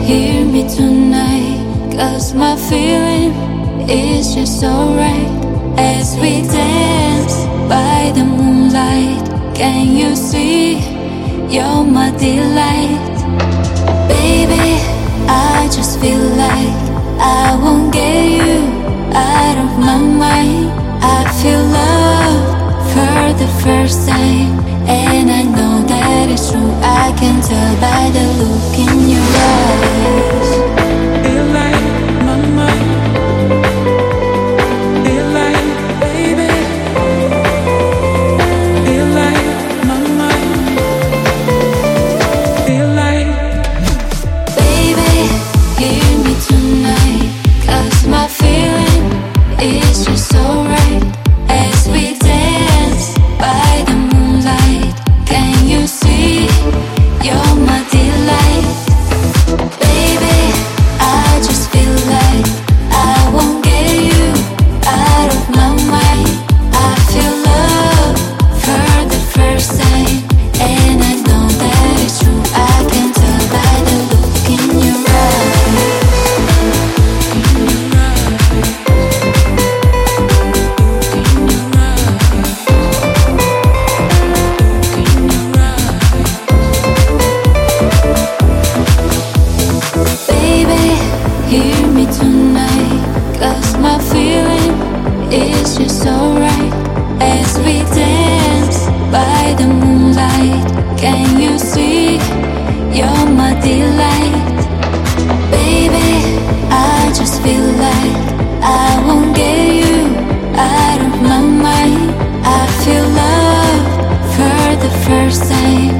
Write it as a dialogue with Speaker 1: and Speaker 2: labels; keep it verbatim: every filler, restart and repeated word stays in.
Speaker 1: hear me tonight, 'cause my feeling is just alright. As we dance by the moonlight, can you see you're my delight? Baby, I just feel like I won't get you out of my mind. I feel love for the first time, and I know that it's true. I can tell by the look in your eyes.
Speaker 2: Feel like my mind. Feel like, baby. Feel like my mind. Feel like,
Speaker 1: baby, hear me tonight, 'cause my feeling is just alright. As we dance by the moonlight, can you see you're my delight? Baby, I just feel like I won't get you out of my mind. I feel love for the first time, and I know that it's true. I can tell by the look in your eyes. Baby, hear me tonight, 'cause my feeling is just alright. As we dance by the moonlight, can you see you're my delight? Baby, I just feel like I won't get you out of my mind. I feel love for the first time,